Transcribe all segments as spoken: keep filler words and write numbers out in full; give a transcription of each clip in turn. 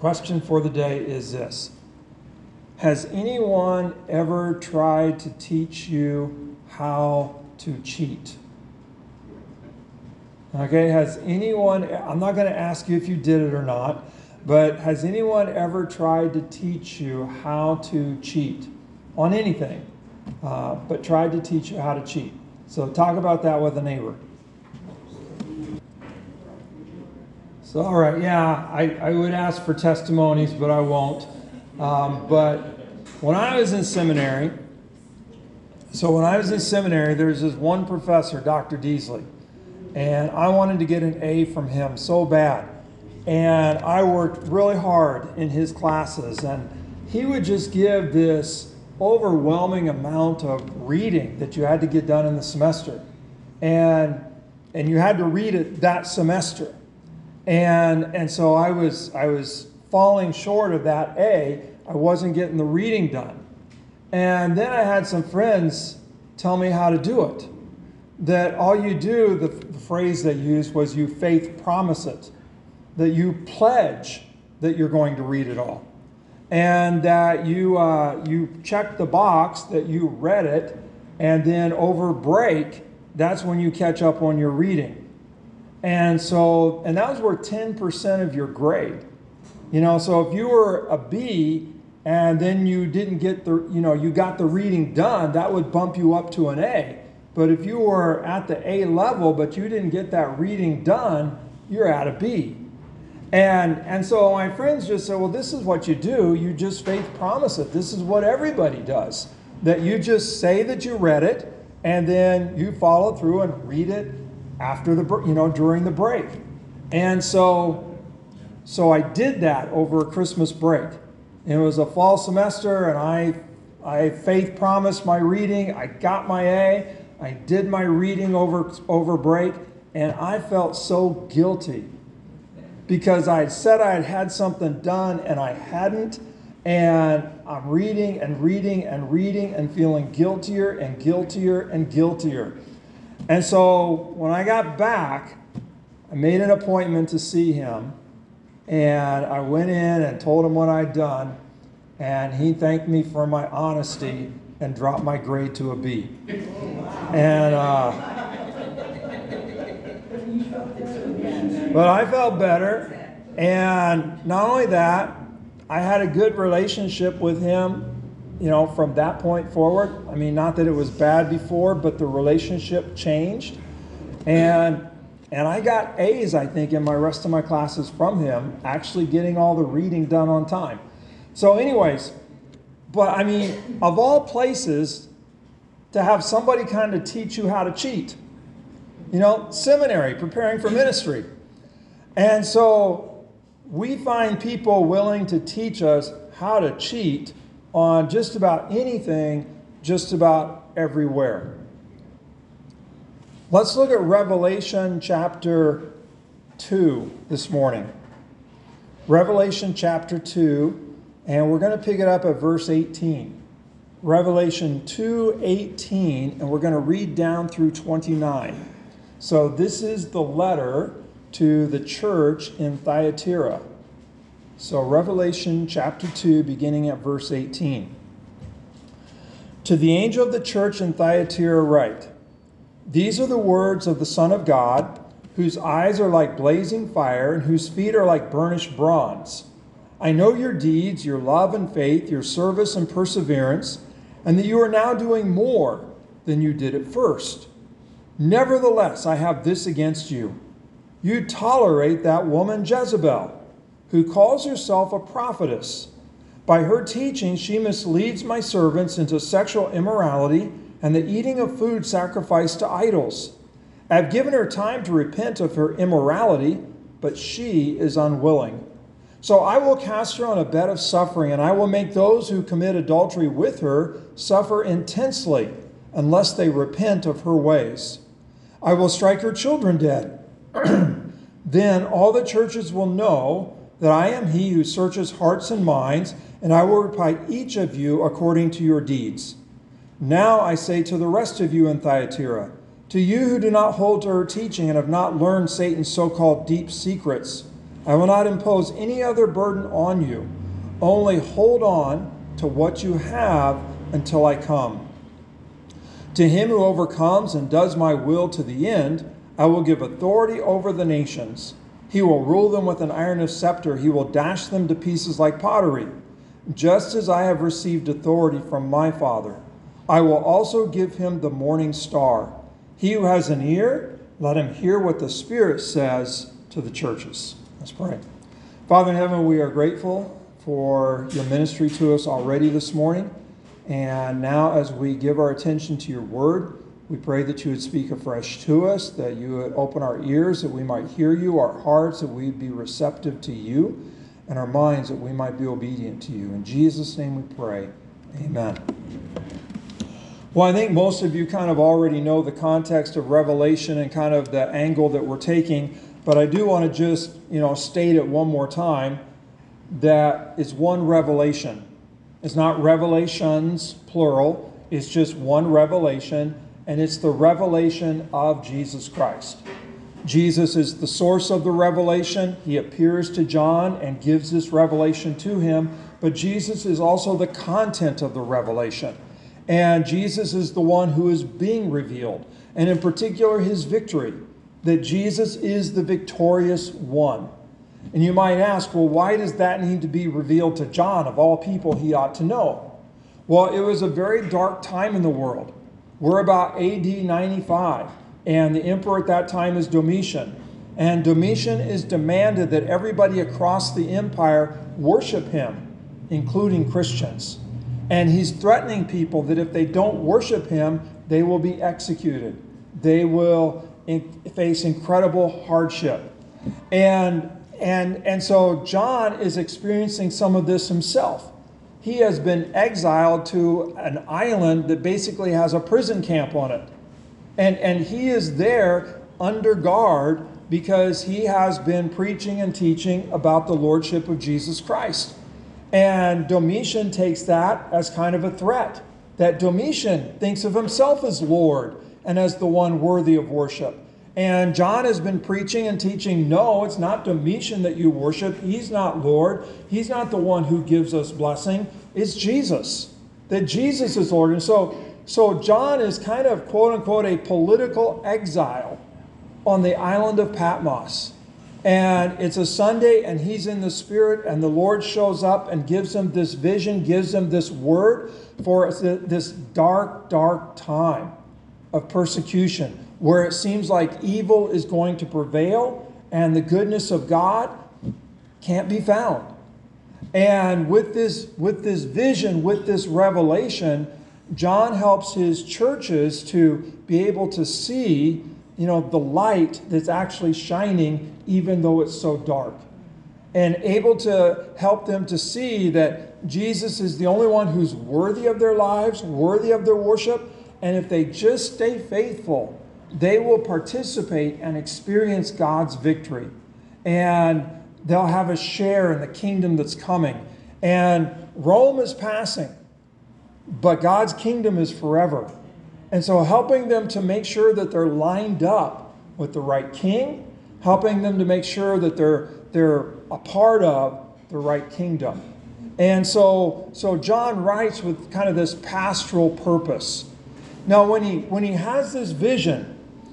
question for the day is this. Has anyone ever tried to teach you how to cheat? Okay, has anyone, I'm not going to ask you if you did it or not, but has anyone ever tried to teach you how to cheat on anything, uh, but tried to teach you how to cheat? So talk about that with a neighbor. So, all right, yeah, I, I would ask for testimonies, but I won't. Um, but when I was in seminary, so when I was in seminary, there's this one professor, Doctor Deasley, and I wanted to get an A from him so bad. And I worked really hard in his classes, and he would just give this overwhelming amount of reading that you had to get done in the semester. And, and you had to read it that semester. And, and so I was, I was falling short of that A. I wasn't getting the reading done. And then I had some friends tell me how to do it. That all you do, the, the phrase they used was you faith promise it. That you pledge that you're going to read it all. And that you, uh, you check the box that you read it, and then over break, that's when you catch up on your reading. And so, and that was worth ten percent of your grade. You know, so if you were a B and then you didn't get the, you know, you got the reading done, that would bump you up to an A. But if you were at the A level, but you didn't get that reading done, you're at a B. And, and so my friends just said, well, this is what you do. You just faith promise it. This is what everybody does. That you just say that you read it, and then you follow through and read it after the, you know, during the break. And so, so I did that over a Christmas break. It was a fall semester, and I, I faith promised my reading. I got my A. I did my reading over, over break, and I felt so guilty because I had said I had had something done and I hadn't, and I'm reading and reading and reading and feeling guiltier and guiltier and guiltier. And so when I got back, I made an appointment to see him, and I went in and told him what I'd done, and he thanked me for my honesty and dropped my grade to a B. And uh, but I felt better, and not only that, I had a good relationship with him, you know, from that point forward. I mean, not that it was bad before, but the relationship changed. And and I got A's, I think, in my rest of my classes from him, actually getting all the reading done on time. So anyways, but I mean, of all places, to have somebody kind of teach you how to cheat. You know, seminary, preparing for ministry. And so we find people willing to teach us how to cheat on just about anything, just about everywhere. Let's look at Revelation chapter two this morning. Revelation chapter two, and we're going to pick it up at verse eighteen. Revelation two eighteen, and we're going to read down through twenty-nine. So this is the letter to the church in Thyatira. So Revelation chapter two, beginning at verse eighteen. To the angel of the church in Thyatira write, these are the words of the Son of God, whose eyes are like blazing fire and whose feet are like burnished bronze. I know your deeds, your love and faith, your service and perseverance, and that you are now doing more than you did at first. Nevertheless, I have this against you. You tolerate that woman Jezebel, who calls herself a prophetess. By her teaching, she misleads my servants into sexual immorality and the eating of food sacrificed to idols. I have given her time to repent of her immorality, but she is unwilling. So I will cast her on a bed of suffering, and I will make those who commit adultery with her suffer intensely, unless they repent of her ways. I will strike her children dead. Then all the churches will know that I am he who searches hearts and minds, and I will repay each of you according to your deeds. Now I say to the rest of you in Thyatira, to you who do not hold to her teaching and have not learned Satan's so-called deep secrets, I will not impose any other burden on you. Only hold on to what you have until I come. To him who overcomes and does my will to the end, I will give authority over the nations. He will rule them with an iron scepter. He will dash them to pieces like pottery. Just as I have received authority from my Father, I will also give him the morning star. He who has an ear, let him hear what the Spirit says to the churches. Let's pray. Father in heaven, we are grateful for your ministry to us already this morning. And now as we give our attention to your word, we pray that you would speak afresh to us, that you would open our ears, that we might hear you, our hearts, that we'd be receptive to you, and our minds, that we might be obedient to you. In Jesus' name we pray. Amen. Well, I think most of you kind of already know the context of Revelation and kind of the angle that we're taking, but I do want to just, you know, state it one more time that it's one revelation. It's not revelations, plural. It's just one revelation, and it's the revelation of Jesus Christ. Jesus is the source of the revelation. He appears to John and gives this revelation to him, but Jesus is also the content of the revelation. And Jesus is the one who is being revealed, and in particular his victory, that Jesus is the victorious one. And you might ask, well, why does that need to be revealed to John? Of all people, he ought to know. Well, it was a very dark time in the world. We're about A D ninety-five, and the emperor at that time is Domitian. And Domitian is demanded that everybody across the empire worship him, including Christians. And he's threatening people that if they don't worship him, they will be executed. They will in- face incredible hardship. And And, and so John is experiencing some of this himself. He has been exiled to an island that basically has a prison camp on it. And, and he is there under guard because he has been preaching and teaching about the lordship of Jesus Christ. And Domitian takes that as kind of a threat, that Domitian thinks of himself as Lord and as the one worthy of worship. And John has been preaching and teaching, no, it's not Domitian that you worship. He's not Lord. He's not the one who gives us blessing. It's Jesus, that Jesus is Lord. And so, so John is kind of, quote unquote, a political exile on the island of Patmos. And it's a Sunday, and he's in the Spirit, and the Lord shows up and gives him this vision, gives him this word for this dark, dark time of persecution, where it seems like evil is going to prevail and the goodness of God can't be found. And with this, with this vision, with this revelation, John helps his churches to be able to see, you know, the light that's actually shining even though it's so dark. And able to help them to see that Jesus is the only one who's worthy of their lives, worthy of their worship. And if they just stay faithful, they will participate and experience God's victory. And they'll have a share in the kingdom that's coming. And Rome is passing, but God's kingdom is forever. And so helping them to make sure that they're lined up with the right king, helping them to make sure that they're, they're a part of the right kingdom. And so, so John writes with kind of this pastoral purpose. Now, when he, when he has this vision,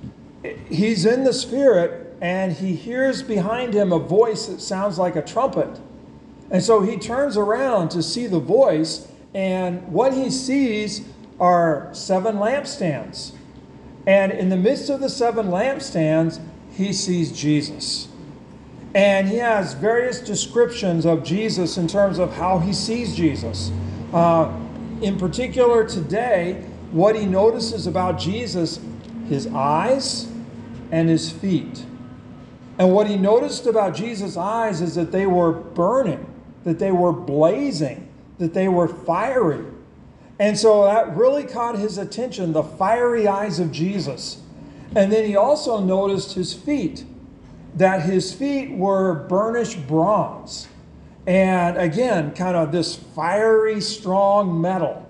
he's in the Spirit, and he hears behind him a voice that sounds like a trumpet. And so he turns around to see the voice, and what he sees are seven lampstands. And in the midst of the seven lampstands, he sees Jesus. And he has various descriptions of Jesus in terms of how he sees Jesus. Uh, in particular today, what he notices about Jesus, his eyes and his feet. And what he noticed about Jesus' eyes is that they were burning, that they were blazing, that they were fiery. And so that really caught his attention, the fiery eyes of Jesus. And then he also noticed his feet, that his feet were burnished bronze. And again, kind of this fiery, strong metal.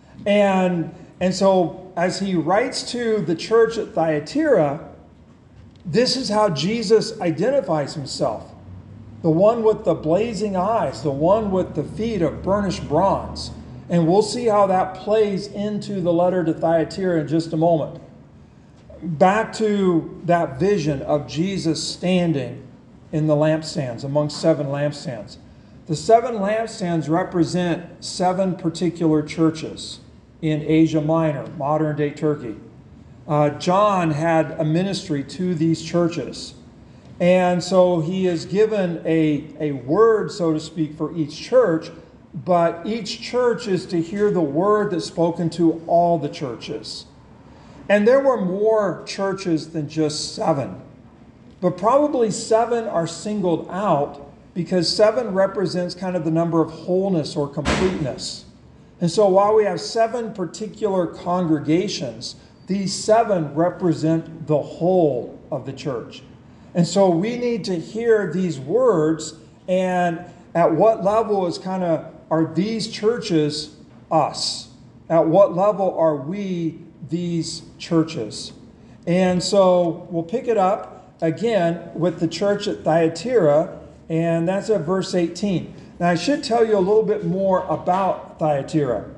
And, and so as he writes to the church at Thyatira, this is how Jesus identifies himself. the one with the blazing eyes, the one with the feet of burnished bronze. And we'll see how that plays into the letter to Thyatira in just a moment. Back to that vision of Jesus standing in the lampstands, among seven lampstands. The seven lampstands represent seven particular churches in Asia Minor, modern-day Turkey. Uh, John had a ministry to these churches. And so he is given a, a word, so to speak, for each church, but each church is to hear the word that's spoken to all the churches. And there were more churches than just seven. But probably seven are singled out because seven represents kind of the number of wholeness or completeness. And so while we have seven particular congregations, these seven represent the whole of the church. And so we need to hear these words, and at what level is kind of, are these churches us? At what level are we these churches? And so we'll pick it up again with the church at Thyatira, and that's at verse eighteen. Now I should tell you a little bit more about Thyatira.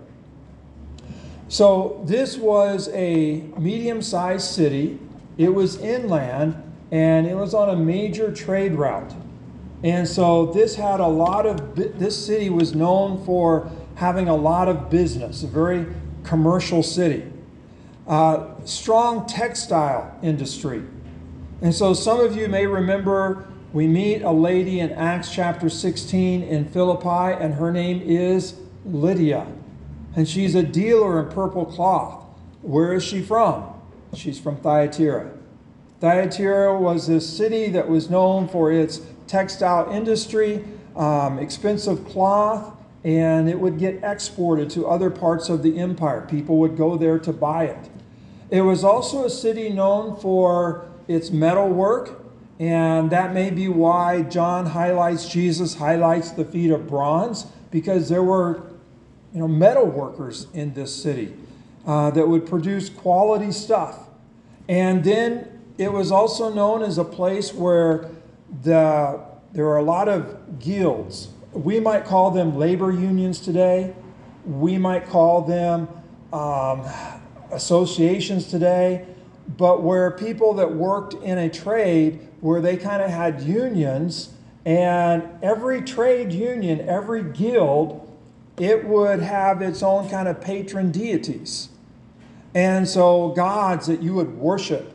So this was a medium-sized city. It was inland, and it was on a major trade route. And so this had a lot of, this city was known for having a lot of business, a very commercial city. Uh, strong textile industry. And so some of you may remember we meet a lady in Acts chapter sixteen in Philippi, and her name is Lydia. And she's a dealer in purple cloth. Where is she from? She's from Thyatira. Thyatira was a city that was known for its textile industry, um, expensive cloth, and it would get exported to other parts of the empire. People would go there to buy it. It was also a city known for its metal work, and that may be why John highlights, Jesus highlights the feet of bronze, because there were you know, metal workers in this city uh, that would produce quality stuff. And then it was also known as a place where the, there are a lot of guilds. We might call them labor unions today. We might call them um, associations today. But where people that worked in a trade where they kind of had unions, and every trade union, every guild, it would have its own kind of patron deities. And so gods that you would worship.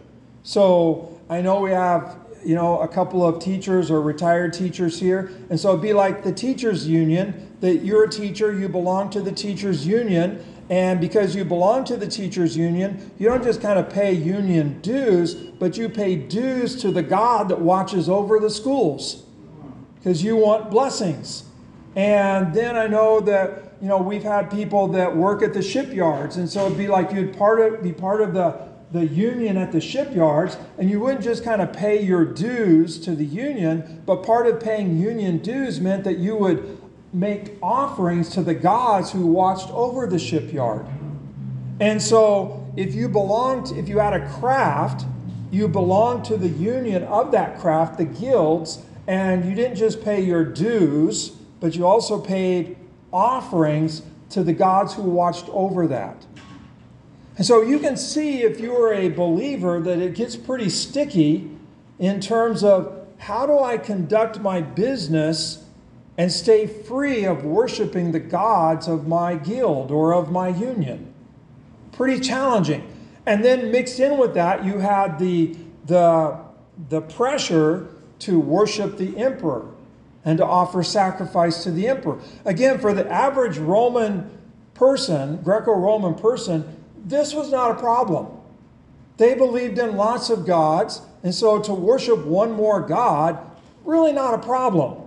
So I know we have, you know, a couple of teachers or retired teachers here. And so it'd be like the teachers union, that you're a teacher, you belong to the teachers union. And because you belong to the teachers union, you don't just kind of pay union dues, but you pay dues to the God that watches over the schools. Because you want blessings. And then I know that, you know, we've had people that work at the shipyards. And so it'd be like you'd part of, be part of the, the union at the shipyards. And you wouldn't just kind of pay your dues to the union. But part of paying union dues meant that you would make offerings to the gods who watched over the shipyard. And so if you belonged, if you had a craft, you belonged to the union of that craft, the guilds. And you didn't just pay your dues, but you also paid offerings to the gods who watched over that. And so you can see, if you are a believer, that it gets pretty sticky in terms of how do I conduct my business and stay free of worshiping the gods of my guild or of my union. Pretty challenging. And then mixed in with that, you had the, the, the pressure to worship the emperor and to offer sacrifice to the emperor. Again, for the average Roman person, Greco-Roman person, this was not a problem. They believed in lots of gods, and so to worship one more god, really not a problem.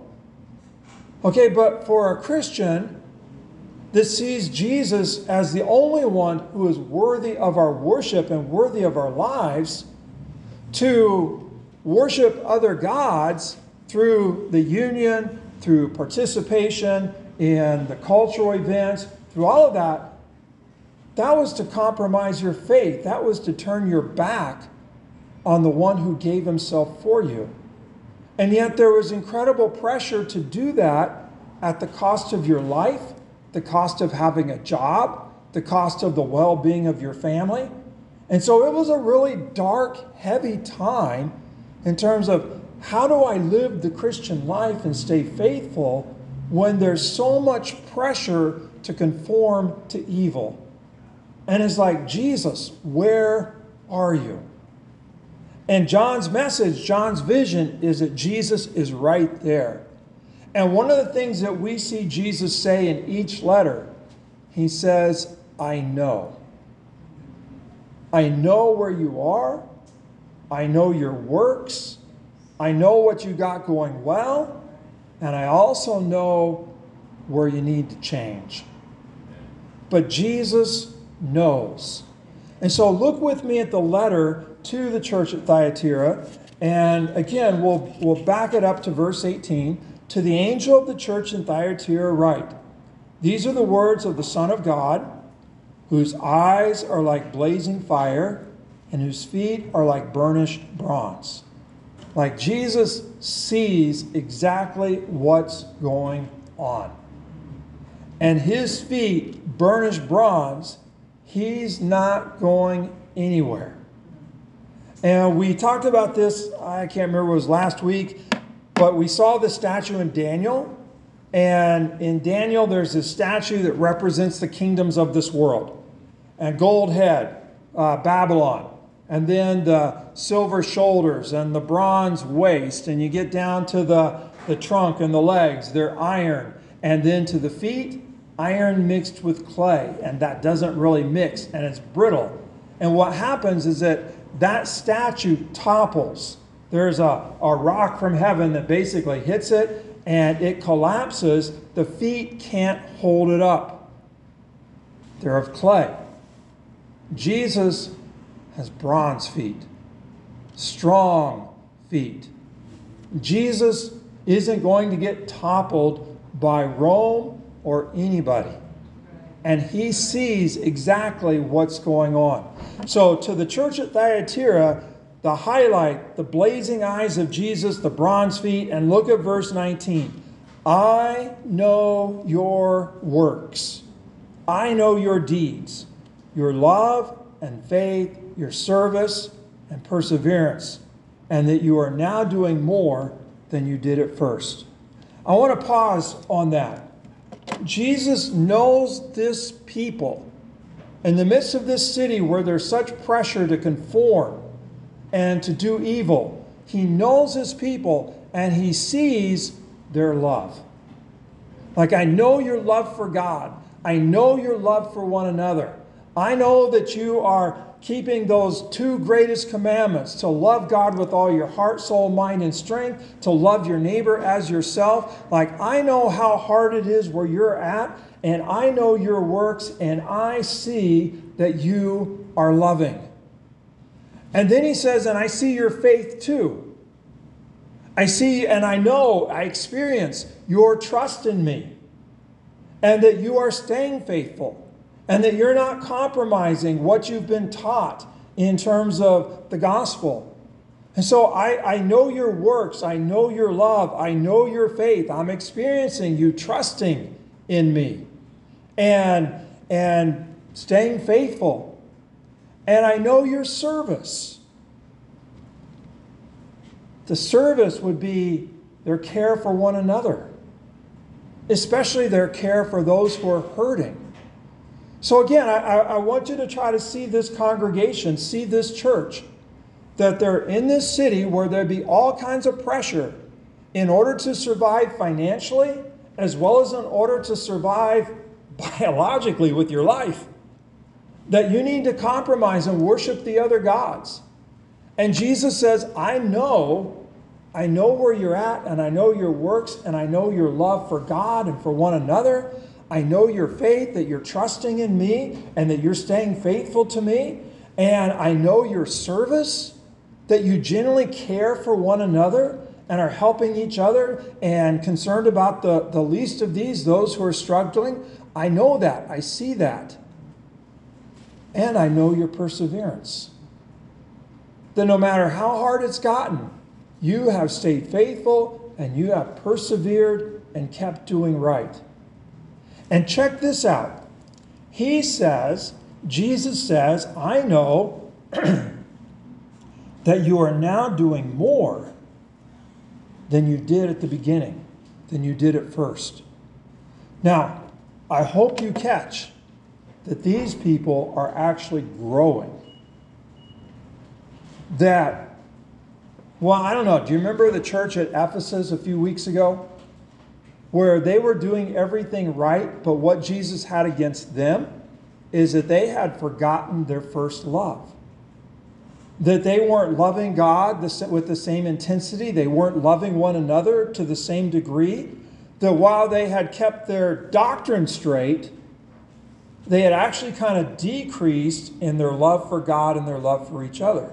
Okay, but for a Christian that sees Jesus as the only one who is worthy of our worship and worthy of our lives, to worship other gods through the union, through participation in the cultural events, through all of that, that was to compromise your faith. That was to turn your back on the one who gave himself for you. And yet there was incredible pressure to do that at the cost of your life, the cost of having a job, the cost of the well-being of your family. And so it was a really dark, heavy time in terms of how do I live the Christian life and stay faithful when there's so much pressure to conform to evil. And it's like, Jesus, where are you? And John's message, John's vision is that Jesus is right there. And one of the things that we see Jesus say in each letter, he says, I know. I know where you are. I know your works. I know what you got going well. And I also know where you need to change. But Jesus knows. And so look with me at the letter to the church at Thyatira. And again, we'll, we'll back it up to verse eighteen. To the angel of the church in Thyatira write, these are the words of the Son of God, whose eyes are like blazing fire, and whose feet are like burnished bronze. Like Jesus sees exactly what's going on. And his feet, burnished bronze, he's not going anywhere. And we talked about this, I can't remember, it was last week, but we saw the statue in Daniel. And in Daniel, there's this statue that represents the kingdoms of this world. And gold head, uh, Babylon. And then the silver shoulders and the bronze waist. And you get down to the, the trunk and the legs. They're iron. And then to the feet, iron mixed with clay. And that doesn't really mix. And it's brittle. And what happens is that that statue topples. There's a, a rock from heaven that basically hits it. And it collapses. The feet can't hold it up. They're of clay. Jesus has bronze feet, strong feet. Jesus isn't going to get toppled by Rome or anybody. And he sees exactly what's going on. So to the church at Thyatira, the highlight, the blazing eyes of Jesus, the bronze feet, and look at verse nineteen. I know your works. I know your deeds, your love and faith, your service and perseverance, and that you are now doing more than you did at first. I want to pause on that. Jesus knows this people. In the midst of this city where there's such pressure to conform and to do evil, he knows his people and he sees their love. Like, I know your love for God. I know your love for one another. I know that you are keeping those two greatest commandments, to love God with all your heart, soul, mind, and strength, to love your neighbor as yourself. Like, I know how hard it is where you're at, and I know your works, and I see that you are loving. And then he says, and I see your faith too. I see and I know, I experience your trust in me, and that you are staying faithful. And that you're not compromising what you've been taught in terms of the gospel. And so I, I know your works. I know your love. I know your faith. I'm experiencing you trusting in me. And, and staying faithful. And I know your service. The service would be their care for one another. Especially their care for those who are hurting. So again, I, I want you to try to see this congregation, see this church, that they're in this city where there'd be all kinds of pressure in order to survive financially, as well as in order to survive biologically with your life, that you need to compromise and worship the other gods. And Jesus says, I know, I know where you're at, and I know your works, and I know your love for God and for one another. I know your faith, that you're trusting in me and that you're staying faithful to me. And I know your service, that you genuinely care for one another and are helping each other and concerned about the, the least of these, those who are struggling. I know that. I see that. And I know your perseverance. That no matter how hard it's gotten, You have stayed faithful and you have persevered and kept doing right. And check this out. He says, Jesus says, I know that you are now doing more than you did at the beginning, than you did at first. Now, I hope you catch that these people are actually growing. That, well, I don't know, do you remember the church at Ephesus a few weeks ago? Where they were doing everything right, but what Jesus had against them is that they had forgotten their first love. That they weren't loving God with the same intensity. They weren't loving one another to the same degree. That while they had kept their doctrine straight, they had actually kind of decreased in their love for God and their love for each other.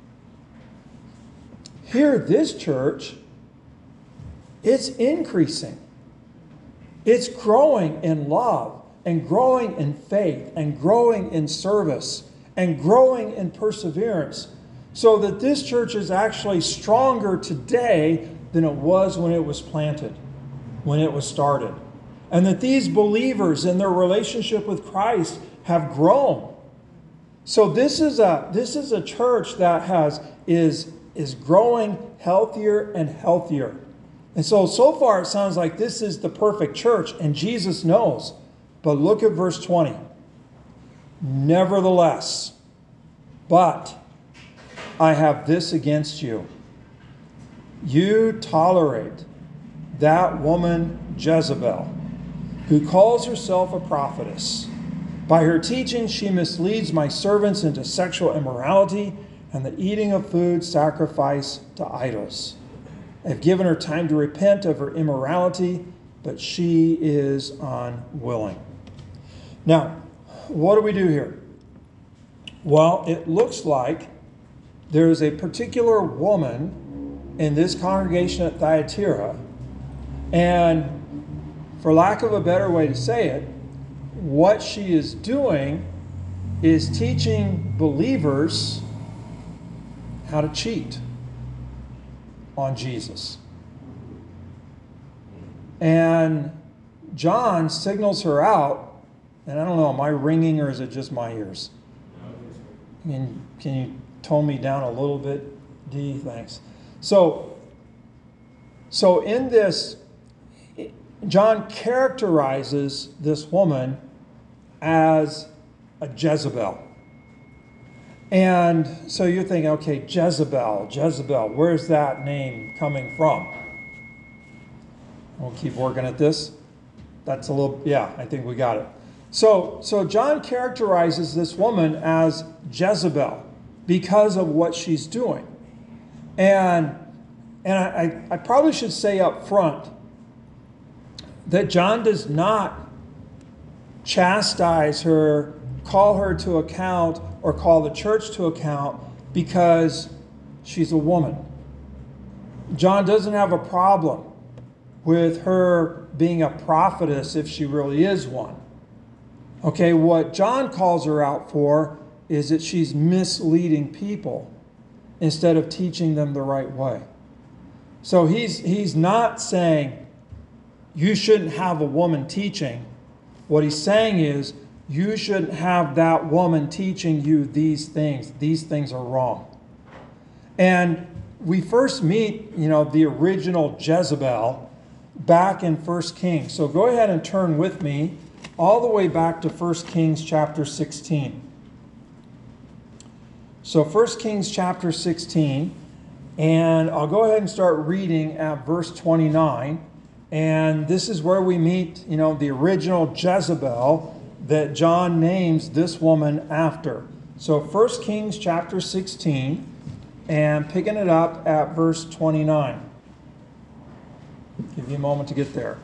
Here, this church, it's increasing. It's growing in love and growing in faith and growing in service and growing in perseverance, so that this church is actually stronger today than it was when it was planted, when it was started. And that these believers in their relationship with Christ have grown. So this is a this is a church that has is is growing healthier and healthier. And so so far it sounds like this is the perfect church, and Jesus knows. But look at verse twenty. Nevertheless, but I have this against you. You tolerate that woman Jezebel, who calls herself a prophetess. By her teaching, she misleads my servants into sexual immorality and the eating of food sacrificed to idols. I have given her time to repent of her immorality, but she is unwilling. Now, what do we do here? Well, it looks like there is a particular woman in this congregation at Thyatira, and for lack of a better way to say it, what she is doing is teaching believers how to cheat on Jesus. And John signals her out, and I don't know, am I ringing or is it just my ears? Can, can you tone me down a little bit, D? Thanks. So, so in this, John characterizes this woman as a Jezebel. And so you're thinking, okay, Jezebel, Jezebel, where's that name coming from? We'll keep working at this. That's a little, yeah, I think we got it. So, so John characterizes this woman as Jezebel because of what she's doing. And, and I, I probably should say up front that John does not chastise her, call her to account, or call the church to account because she's a woman. John doesn't have a problem with her being a prophetess if she really is one. Okay, what John calls her out for is that she's misleading people instead of teaching them the right way. So he's, he's not saying you shouldn't have a woman teaching. What he's saying is you shouldn't have that woman teaching you these things. These things are wrong. And we first meet, you know, the original Jezebel back in First Kings. So go ahead and turn with me all the way back to First Kings chapter sixteen. So First Kings chapter sixteen, and I'll go ahead and start reading at verse twenty-nine. And this is where we meet, you know, the original Jezebel that John names this woman after. So First Kings chapter sixteen, and picking it up at verse twenty-nine. Give you a moment to get there.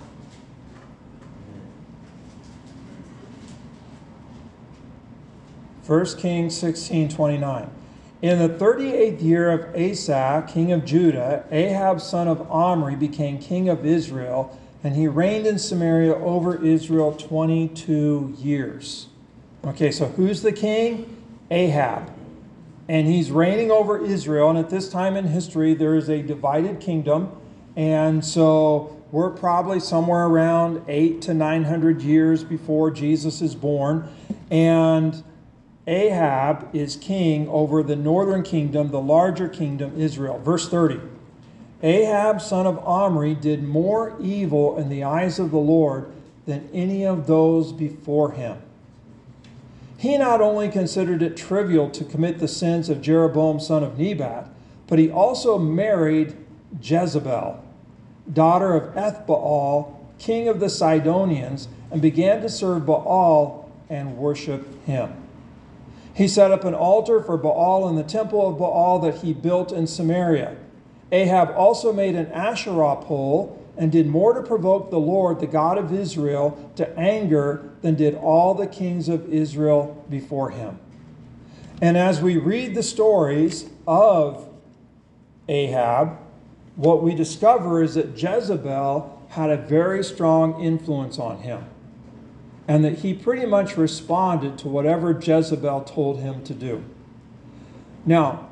First Kings sixteen twenty-nine. In the thirty-eighth year of Asa, king of Judah, Ahab son of Omri became king of Israel, and he reigned in Samaria over Israel twenty-two years. Okay, so who's the king? Ahab. and he's reigning over Israel. And at this time in history, there is a divided kingdom. And so we're probably somewhere around eight to nine hundred years before Jesus is born. And Ahab is king over the northern kingdom, the larger kingdom, Israel. Verse thirty. Ahab, son of Omri, did more evil in the eyes of the Lord than any of those before him. He not only considered it trivial to commit the sins of Jeroboam, son of Nebat, but he also married Jezebel, daughter of Ethbaal, king of the Sidonians, and began to serve Baal and worship him. He set up an altar for Baal in the temple of Baal that he built in Samaria. Ahab also made an Asherah pole and did more to provoke the Lord, the God of Israel, to anger than did all the kings of Israel before him. And as we read the stories of Ahab, what we discover is that Jezebel had a very strong influence on him, and that he pretty much responded to whatever Jezebel told him to do. Now,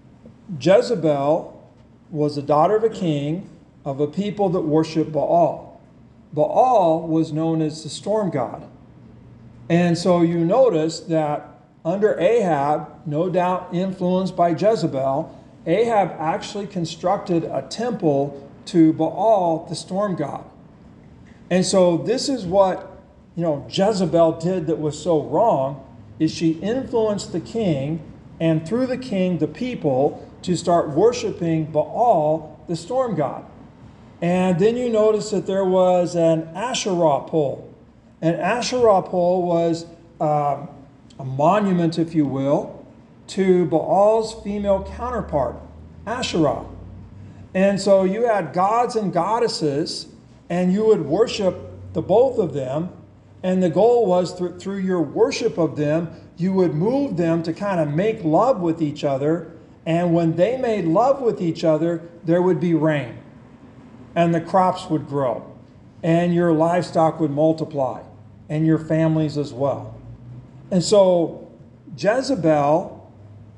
Jezebel was the daughter of a king of a people that worshiped Baal. Baal was known as the storm god. And so you notice that under Ahab, no doubt influenced by Jezebel, Ahab actually constructed a temple to Baal, the storm god. And so this is what, you know, Jezebel did that was so wrong, is she influenced the king, and through the king, the people, to start worshiping Baal, the storm god. And then you notice that there was an Asherah pole. An Asherah pole was uh, a monument, if you will, to Baal's female counterpart, Asherah. And so you had gods and goddesses, and you would worship the both of them. And the goal was th- through your worship of them, you would move them to kind of make love with each other. And when they made love with each other, there would be rain, and the crops would grow, and your livestock would multiply, and your families as well. And so Jezebel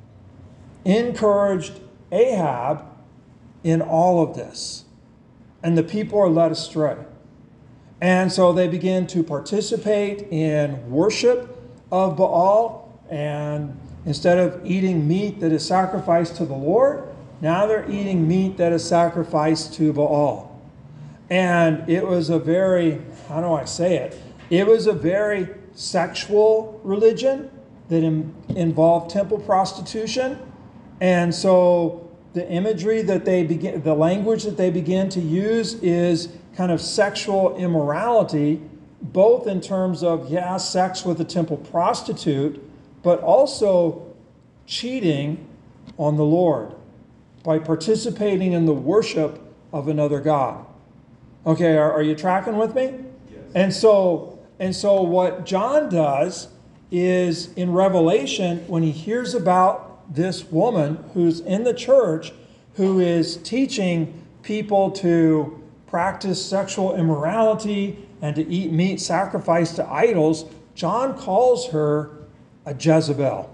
encouraged Ahab in all of this, and the people are led astray. And so they begin to participate in worship of Baal, and instead of eating meat that is sacrificed to the Lord, now they're eating meat that is sacrificed to Baal. And it was a very, how do I say it? It was a very sexual religion that in, involved temple prostitution. And so the imagery that they begin, the language that they begin to use is kind of sexual immorality, both in terms of, yeah, sex with a temple prostitute, but also cheating on the Lord by participating in the worship of another god. Okay, are, are you tracking with me? Yes. And so, and so what John does is in Revelation, when he hears about this woman who's in the church, who is teaching people to practice sexual immorality and to eat meat sacrificed to idols, John calls her a Jezebel.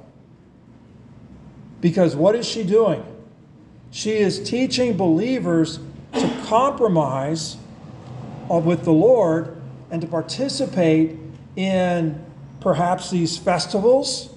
Because what is she doing? She is teaching believers to compromise with the Lord and to participate in perhaps these festivals,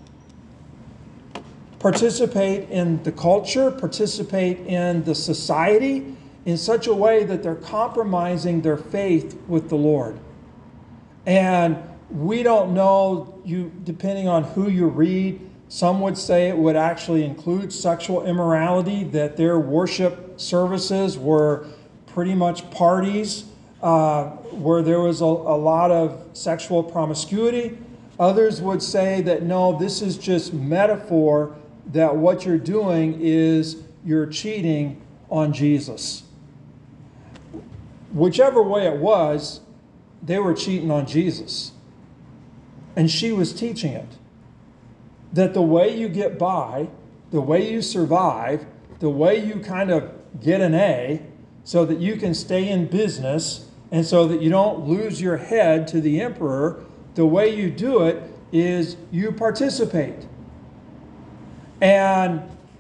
participate in the culture, participate in the society in such a way that they're compromising their faith with the Lord. And we don't know, you depending on who you read, some would say it would actually include sexual immorality, that their worship services were pretty much parties uh, where there was a, a lot of sexual promiscuity. Others would say that no, this is just metaphor, that what you're doing is you're cheating on Jesus. Whichever way it was, they were cheating on Jesus. And she was teaching it. That the way you get by, the way you survive, the way you kind of get an A so that you can stay in business and so that you don't lose your head to the emperor, the way you do it is you participate. And,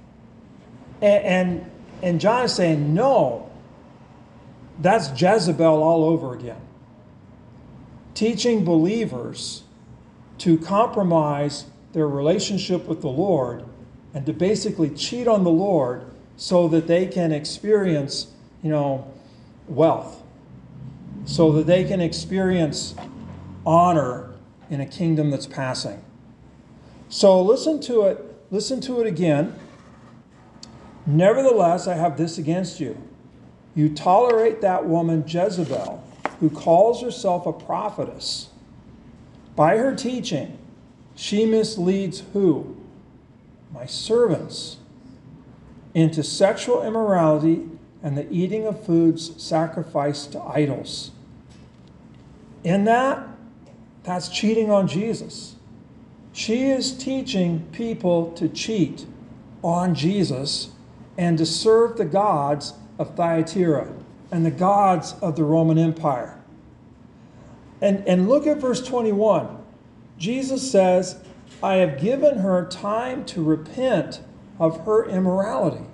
and, and John is saying, no, that's Jezebel all over again. Teaching believers to compromise their relationship with the Lord and to basically cheat on the Lord so that they can experience, you know, wealth, so that they can experience honor in a kingdom that's passing. So listen to it, listen to it again. Nevertheless, I have this against you. You tolerate that woman Jezebel, who calls herself a prophetess. By her teaching, she misleads who? My servants into sexual immorality and the eating of foods sacrificed to idols. In that, that's cheating on Jesus. She is teaching people to cheat on Jesus and to serve the gods of Thyatira and the gods of the Roman Empire. And, and look at verse twenty-one. Jesus says, I have given her time to repent of her immorality.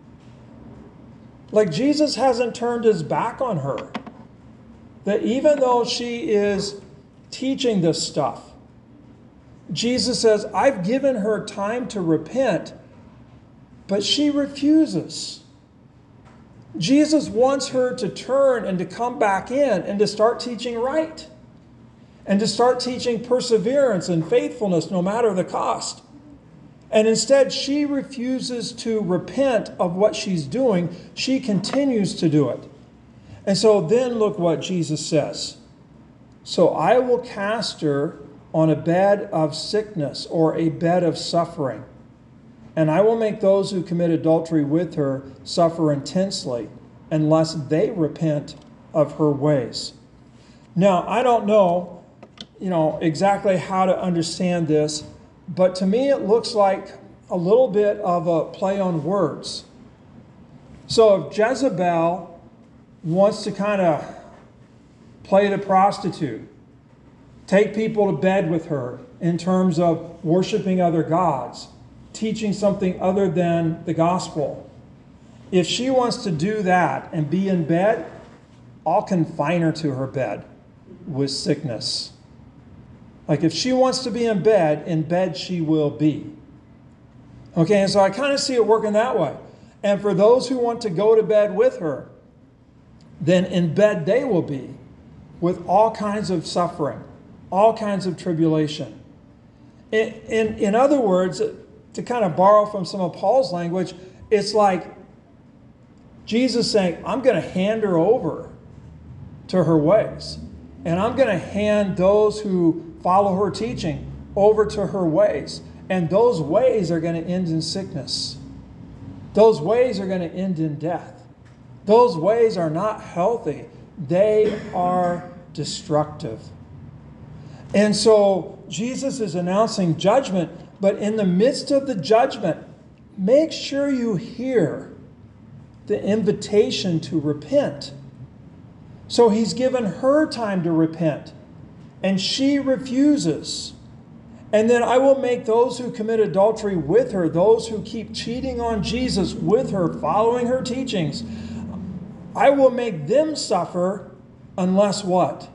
Like Jesus hasn't turned his back on her. That even though she is teaching this stuff, Jesus says, I've given her time to repent, but she refuses. Jesus wants her to turn and to come back in and to start teaching right. And to start teaching perseverance and faithfulness no matter the cost. And instead, she refuses to repent of what she's doing. She continues to do it. And so then look what Jesus says. So I will cast her on a bed of sickness or a bed of suffering. And I will make those who commit adultery with her suffer intensely unless they repent of her ways. Now, I don't know you know, exactly how to understand this, but to me it looks like a little bit of a play on words. So if Jezebel wants to kind of play the prostitute, take people to bed with her in terms of worshiping other gods, teaching something other than the gospel, if she wants to do that and be in bed, I'll confine her to her bed with sickness. Like if she wants to be in bed, in bed she will be. Okay, and so I kind of see it working that way. And for those who want to go to bed with her, then in bed they will be with all kinds of suffering, all kinds of tribulation. In, in, in other words, to kind of borrow from some of Paul's language, it's like Jesus saying, I'm going to hand her over to her ways. And I'm going to hand those who follow her teaching over to her ways. And those ways are going to end in sickness. Those ways are going to end in death. Those ways are not healthy. They are destructive. And so Jesus is announcing judgment, but in the midst of the judgment, make sure you hear the invitation to repent. So he's given her time to repent, and she refuses. And then I will make those who commit adultery with her, those who keep cheating on Jesus with her, following her teachings, I will make them suffer unless what?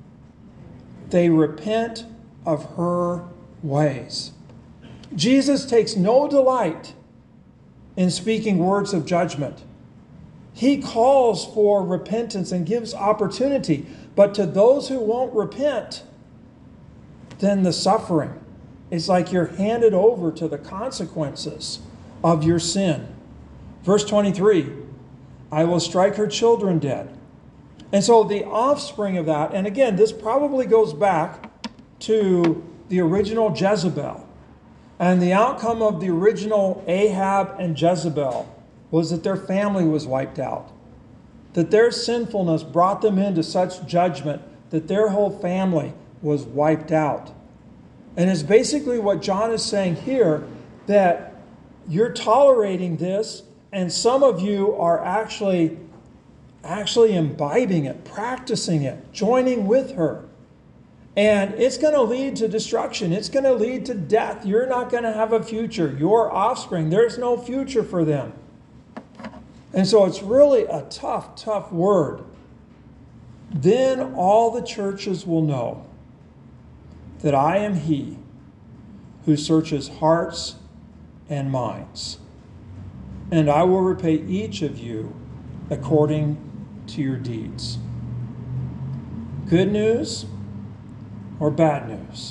They repent of her ways. Jesus takes no delight in speaking words of judgment. He calls for repentance and gives opportunity. But to those who won't repent, then the suffering is like you're handed over to the consequences of your sin. Verse twenty-three, I will strike her children dead. And so the offspring of that, and again, this probably goes back to the original Jezebel. And the outcome of the original Ahab and Jezebel was that their family was wiped out. That their sinfulness brought them into such judgment that their whole family was wiped out. And it's basically what John is saying here, that you're tolerating this, and some of you are actually, actually imbibing it, practicing it, joining with her. And it's going to lead to destruction. It's going to lead to death. You're not going to have a future. Your offspring, there's no future for them. And so it's really a tough, tough word. Then all the churches will know that I am he who searches hearts and minds, and I will repay each of you according to your deeds. Good news or bad news?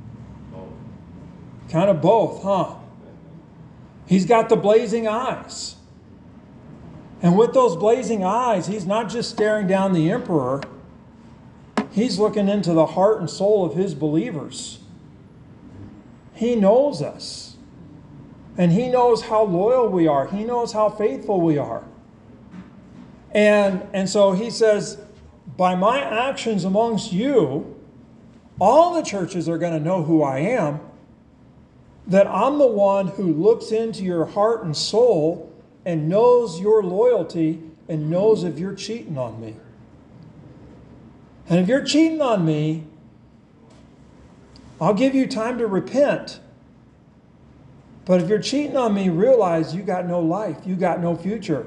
Kind of both, huh? He's got the blazing eyes. And with those blazing eyes, he's not just staring down the emperor. He's looking into the heart and soul of his believers. He knows us. And he knows how loyal we are. He knows how faithful we are. And, and so he says, by my actions amongst you, all the churches are going to know who I am. That I'm the one who looks into your heart and soul and knows your loyalty and knows if you're cheating on me. And if you're cheating on me, I'll give you time to repent. But if you're cheating on me, realize you got no life. You got no future.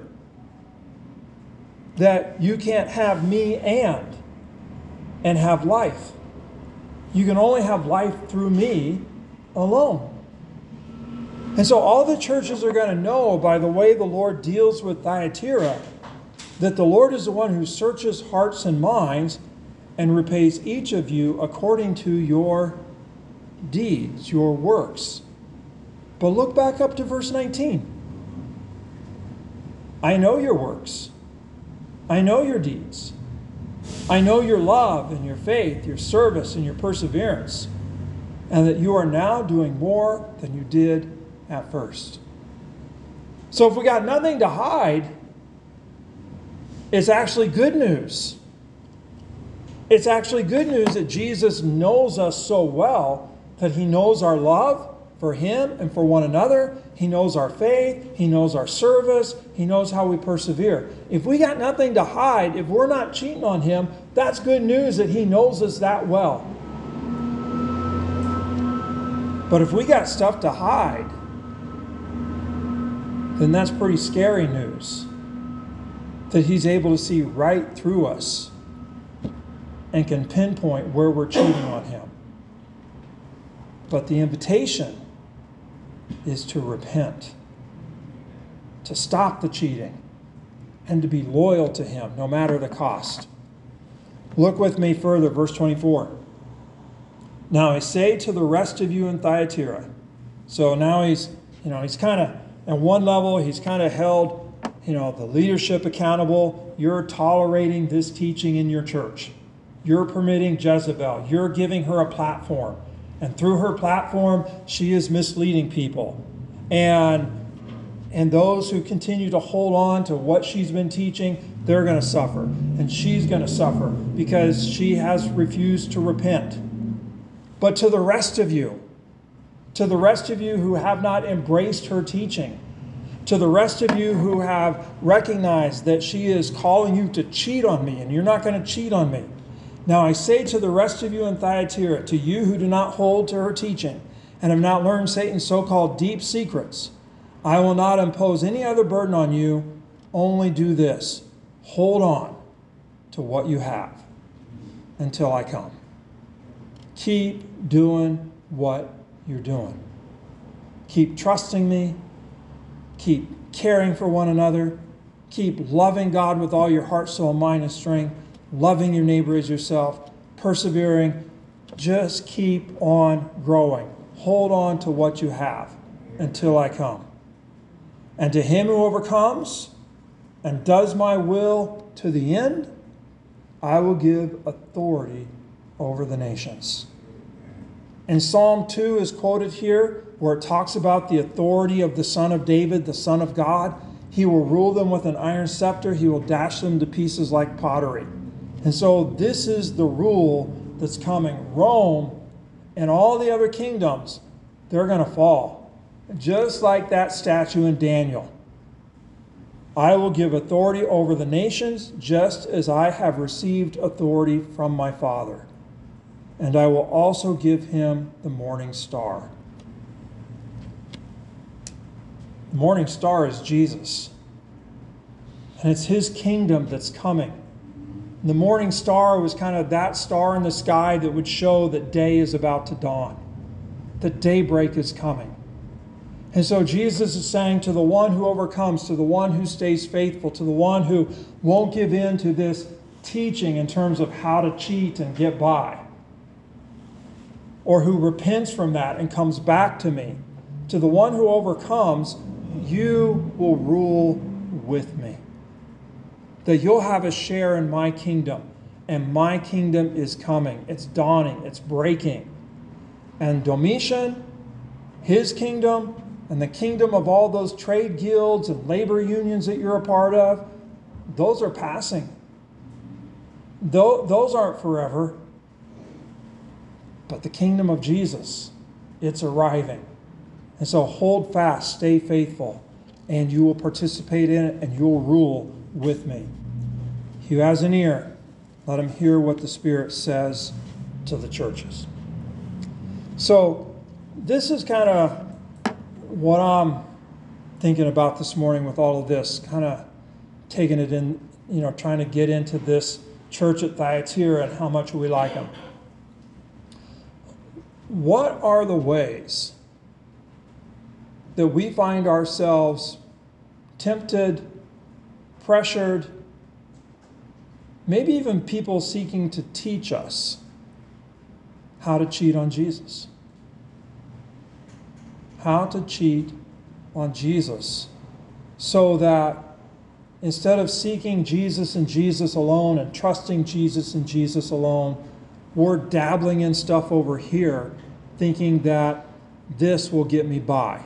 That you can't have me and, and have life. You can only have life through me alone. And so all the churches are going to know by the way the Lord deals with Thyatira that the Lord is the one who searches hearts and minds and repays each of you according to your deeds, your works. But look back up to verse nineteen. I know your works. I know your deeds. I know your love and your faith, your service and your perseverance, and that you are now doing more than you did at first. So if we got nothing to hide, it's actually good news. It's actually good news that Jesus knows us so well that he knows our love for him and for one another. He knows our faith. He knows our service. He knows how we persevere. If we got nothing to hide, if we're not cheating on him, that's good news that he knows us that well. But if we got stuff to hide, then that's pretty scary news. That he's able to see right through us and can pinpoint where we're cheating on him. But the invitation is to repent, to stop the cheating, and to be loyal to him no matter the cost. Look with me further, verse twenty-four. Now I say to the rest of you in Thyatira. So now he's, you know, he's kind of, at one level, he's kind of held, you know, the leadership accountable. You're tolerating this teaching in your church. You're permitting Jezebel. You're giving her a platform. And through her platform, she is misleading people. And, and those who continue to hold on to what she's been teaching, they're going to suffer. And she's going to suffer because she has refused to repent. But to the rest of you, to the rest of you who have not embraced her teaching, to the rest of you who have recognized that she is calling you to cheat on me, and you're not going to cheat on me. Now I say to the rest of you in Thyatira, to you who do not hold to her teaching and have not learned Satan's so-called deep secrets, I will not impose any other burden on you, only do this. Hold on to what you have until I come. Keep doing what you're doing. Keep trusting me. Keep caring for one another. Keep loving God with all your heart, soul, mind, and strength. Loving your neighbor as yourself. Persevering. Just keep on growing. Hold on to what you have until I come. And to him who overcomes and does my will to the end, I will give authority over the nations. And Psalm two is quoted here where it talks about the authority of the Son of David, the Son of God. He will rule them with an iron scepter. He will dash them to pieces like pottery. And so this is the rule that's coming. Rome and all the other kingdoms, they're going to fall. Just like that statue in Daniel. I will give authority over the nations just as I have received authority from my Father. and I will also give him the morning star. The morning star is Jesus. And it's his kingdom that's coming. And the morning star was kind of that star in the sky that would show that day is about to dawn, that daybreak is coming. And so Jesus is saying to the one who overcomes, to the one who stays faithful, to the one who won't give in to this teaching in terms of how to cheat and get by, or who repents from that and comes back to me, to the one who overcomes, you will rule with me. That you'll have a share in my kingdom, and my kingdom is coming. It's dawning. It's breaking. And Domitian, his kingdom, and the kingdom of all those trade guilds and labor unions that you're a part of, those are passing. Those aren't forever. But the kingdom of Jesus, it's arriving. And so hold fast, stay faithful, and you will participate in it, and you will rule with me. He who has an ear, let him hear what the Spirit says to the churches. So this is kind of what I'm thinking about this morning with all of this, kind of taking it in, you know, trying to get into this church at Thyatira and how much we like them. What are the ways that we find ourselves tempted, pressured, maybe even people seeking to teach us how to cheat on Jesus? How to cheat on Jesus so that instead of seeking Jesus and Jesus alone and trusting Jesus and Jesus alone, we're dabbling in stuff over here thinking that this will get me by.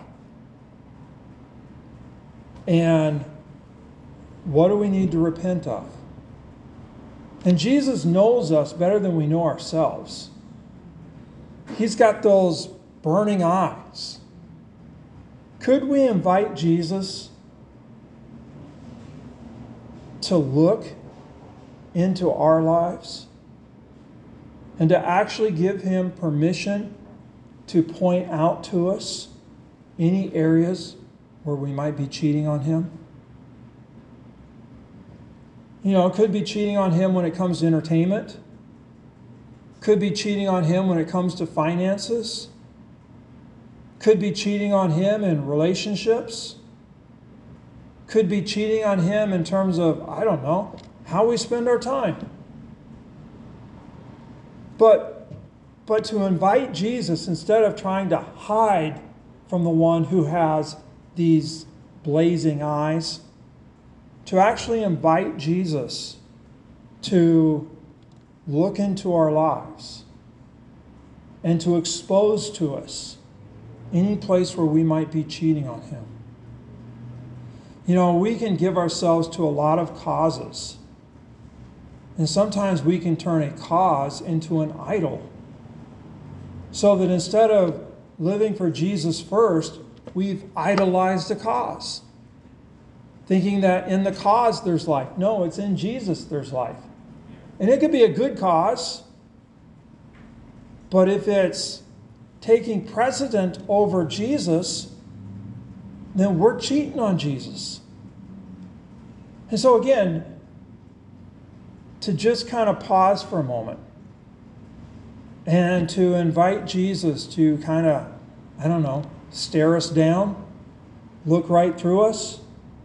And what do we need to repent of? And Jesus knows us better than we know ourselves. He's got those burning eyes. Could we invite Jesus to look into our lives and to actually give him permission to point out to us any areas where we might be cheating on him? You know, it could be cheating on him when it comes to entertainment. Could be cheating on him when it comes to finances. Could be cheating on him in relationships. Could be cheating on him in terms of, I don't know, how we spend our time. But, but to invite Jesus, instead of trying to hide from the one who has these blazing eyes, to actually invite Jesus to look into our lives and to expose to us any place where we might be cheating on him. You know, we can give ourselves to a lot of causes. And sometimes we can turn a cause into an idol. So that instead of living for Jesus first, we've idolized a cause. Thinking that in the cause there's life. No, it's in Jesus there's life. And it could be a good cause. But if it's taking precedent over Jesus, then we're cheating on Jesus. And so again, to just kind of pause for a moment and to invite Jesus to kind of, I don't know, stare us down, look right through us.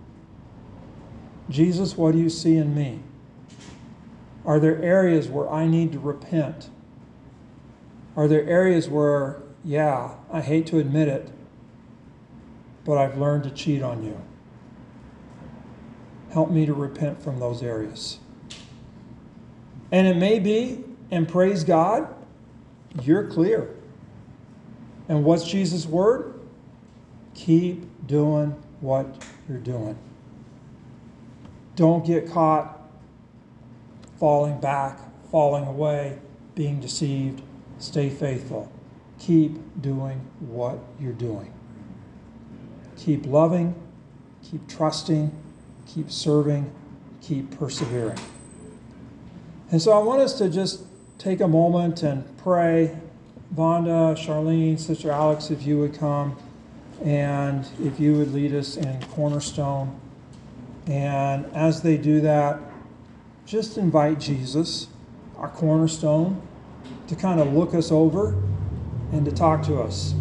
Jesus, what do you see in me? Are there areas where I need to repent? Are there areas where, yeah, I hate to admit it, but I've learned to cheat on you? Help me to repent from those areas. And it may be, and praise God, you're clear. And what's Jesus' word? Keep doing what you're doing. Don't get caught falling back, falling away, being deceived. Stay faithful. Keep doing what you're doing. Keep loving, keep trusting, keep serving, keep persevering. And so I want us to just take a moment and pray. Vonda, Charlene, Sister Alex, if you would come, and if you would lead us in Cornerstone. And as they do that, just invite Jesus, our cornerstone, to kind of look us over and to talk to us.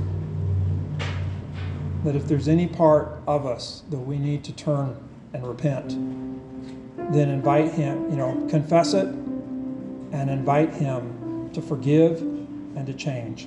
That if there's any part of us that we need to turn and repent, then invite him, you know, confess it and invite him to forgive and to change.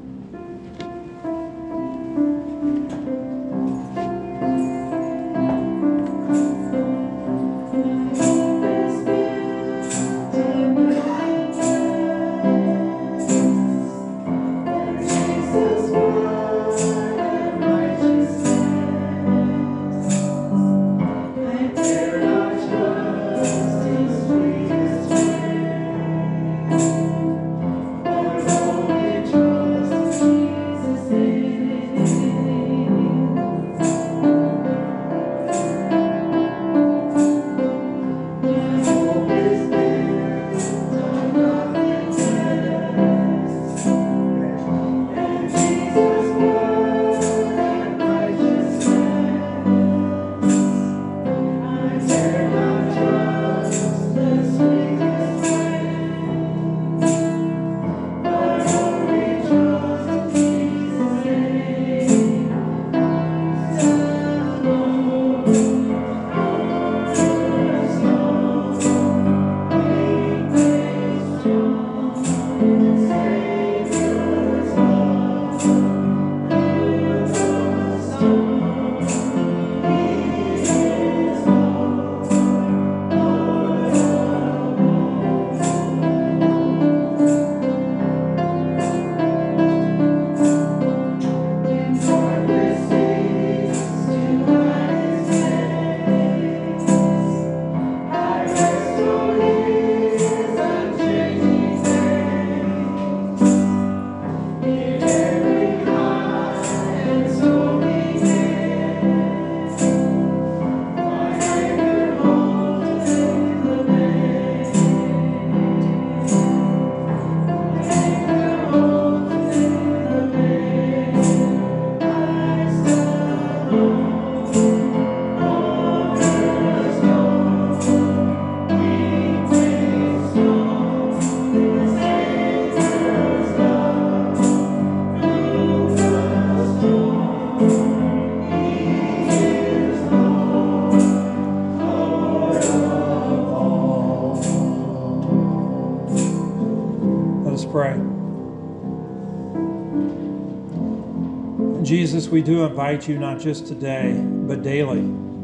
Jesus, we do invite you not just today, but daily,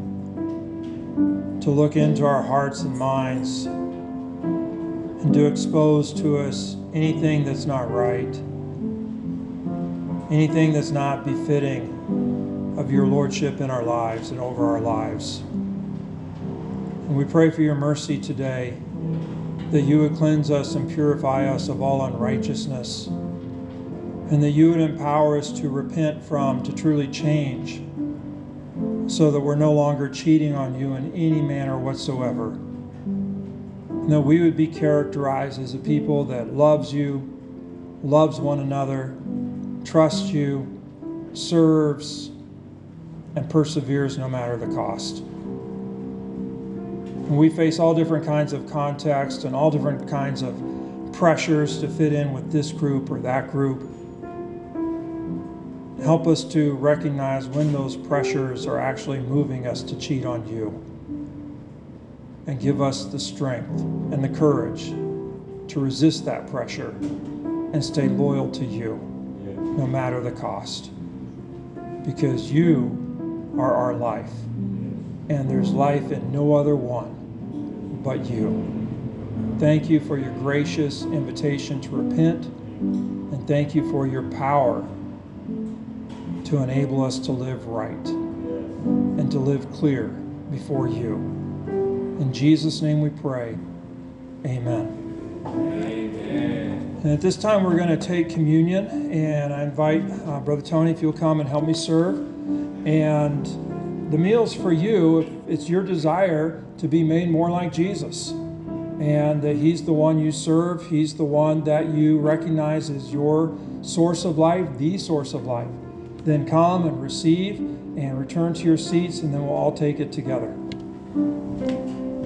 to look into our hearts and minds and to expose to us anything that's not right, anything that's not befitting of your lordship in our lives and over our lives. And we pray for your mercy today, that you would cleanse us and purify us of all unrighteousness, and that you would empower us to repent from, to truly change, so that we're no longer cheating on you in any manner whatsoever. And that we would be characterized as a people that loves you, loves one another, trusts you, serves, and perseveres no matter the cost. And we face all different kinds of contexts and all different kinds of pressures to fit in with this group or that group. Help us to recognize when those pressures are actually moving us to cheat on you. And give us the strength and the courage to resist that pressure and stay loyal to you, no matter the cost. Because you are our life, and there's life in no other one but you. Thank you for your gracious invitation to repent, and thank you for your power to enable us to live right and to live clear before you. In Jesus' name we pray. Amen. Amen. And at this time we're going to take communion, and I invite uh, Brother Tony, if you'll come and help me serve. And the meal's for you if it's your desire to be made more like Jesus. and that He's the one you serve, He's the one that you recognize as your source of life, the source of life, then come and receive and return to your seats, and then we'll all take it together.